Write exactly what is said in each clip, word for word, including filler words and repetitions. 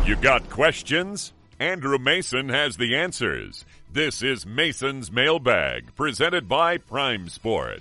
You got questions? Andrew Mason has the answers. This is Mason's Mailbag, presented by Prime Sport.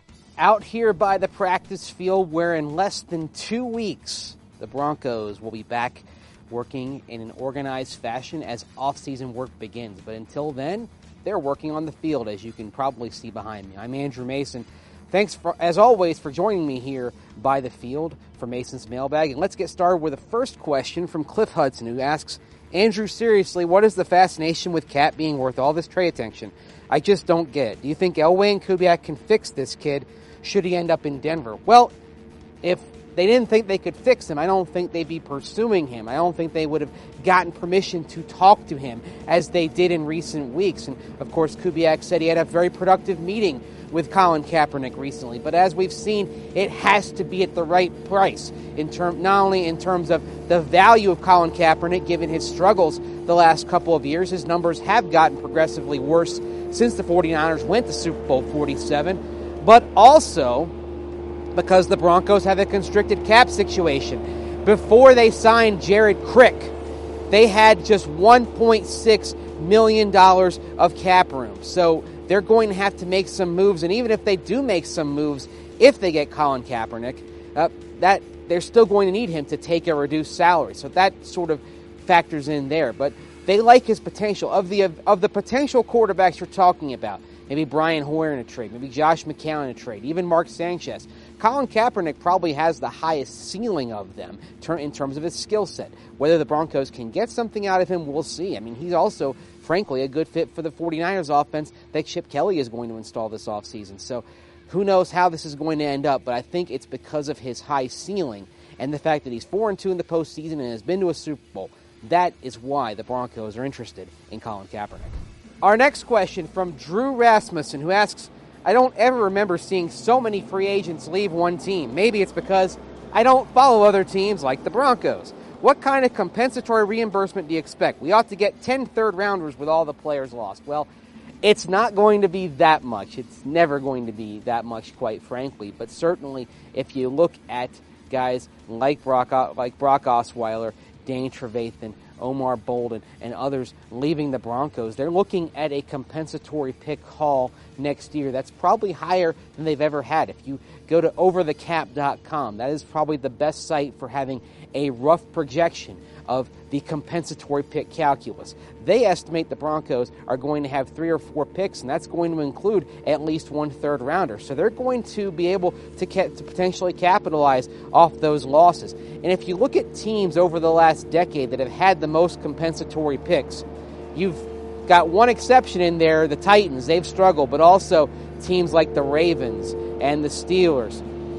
Out here by the practice field where in less than two weeks, the Broncos will be back working in an organized fashion as off-season work begins. But until then, they're working on the field, as you can probably see behind me. I'm Andrew Mason. Thanks, for, as always, for joining me here by the field for Mason's Mailbag. And let's get started with the first question from Cliff Hudson, who asks, Andrew, seriously, what is the fascination with Cap being worth all this trade attention? I just don't get it. Do you think Elway and Kubiak can fix this kid should he end up in Denver? Well, if they didn't think they could fix him, I don't think they'd be pursuing him. I don't think they would have gotten permission to talk to him as they did in recent weeks. And, of course, Kubiak said he had a very productive meeting with Colin Kaepernick recently. But as we've seen, it has to be at the right price, in term, not only in terms of the value of Colin Kaepernick, given his struggles the last couple of years. His numbers have gotten progressively worse since the 49ers went to Super Bowl forty-seven, but also because the Broncos have a constricted cap situation. Before they signed Jared Crick, they had just one point six million dollars of cap room. So they're going to have to make some moves, and even if they do make some moves, if they get Colin Kaepernick, uh, that they're still going to need him to take a reduced salary. So that sort of factors in there. But they like his potential. Of the of, of the potential quarterbacks you're talking about, maybe Brian Hoyer in a trade, maybe Josh McCown in a trade, even Mark Sanchez, Colin Kaepernick probably has the highest ceiling of them in terms of his skill set. Whether the Broncos can get something out of him, we'll see. I mean, he's also, frankly, a good fit for the 49ers offense that Chip Kelly is going to install this offseason. So who knows how this is going to end up, but I think it's because of his high ceiling and the fact that he's four and two in the postseason and has been to a Super Bowl. That is why the Broncos are interested in Colin Kaepernick. Our next question from Drew Rasmussen, who asks, I don't ever remember seeing so many free agents leave one team. Maybe it's because I don't follow other teams like the Broncos. What kind of compensatory reimbursement do you expect? We ought to get ten third-rounders with all the players lost. Well, it's not going to be that much. It's never going to be that much, quite frankly. But certainly, if you look at guys like Brock, like Brock Osweiler, Danny Trevathan, Omar Bolden, and others leaving the Broncos, they're looking at a compensatory pick haul next year that's probably higher than they've ever had. If you go to over the cap dot com, that is probably the best site for having a rough projection of the compensatory pick calculus. They estimate the Broncos are going to have three or four picks, and that's going to include at least one third rounder. So they're going to be able to, ca- to potentially capitalize off those losses. And if you look at teams over the last decade that have had the most compensatory picks, you've got one exception in there, the Titans. They've struggled, but also teams like the Ravens and the Steelers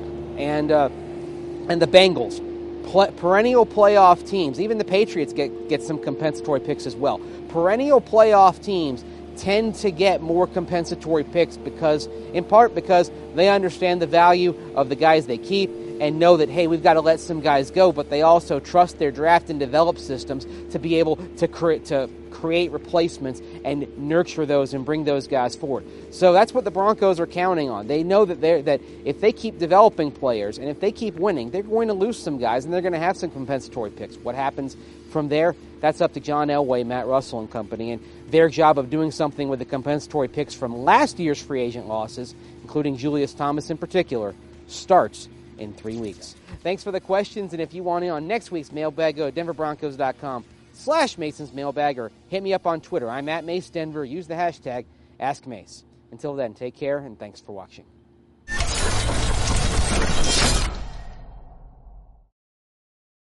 and uh, and the Bengals. Perennial playoff teams, even the Patriots get, get some compensatory picks as well. Perennial playoff teams tend to get more compensatory picks because, in part because they understand the value of the guys they keep and know that, hey, we've got to let some guys go, but they also trust their draft and develop systems to be able to create to create replacements and nurture those and bring those guys forward. So that's what the Broncos are counting on. They know that they're that if they keep developing players and if they keep winning, they're going to lose some guys and they're going to have some compensatory picks. What happens from there, that's up to John Elway, Matt Russell and company, and their job of doing something with the compensatory picks from last year's free agent losses, including Julius Thomas in particular, starts in three weeks. Thanks for the questions, and if you want in on next week's mailbag, go to denver broncos dot com slash Mason's Mailbag or hit me up on Twitter. I'm at Mace Denver. Use the hashtag AskMace. Until then, take care, and thanks for watching.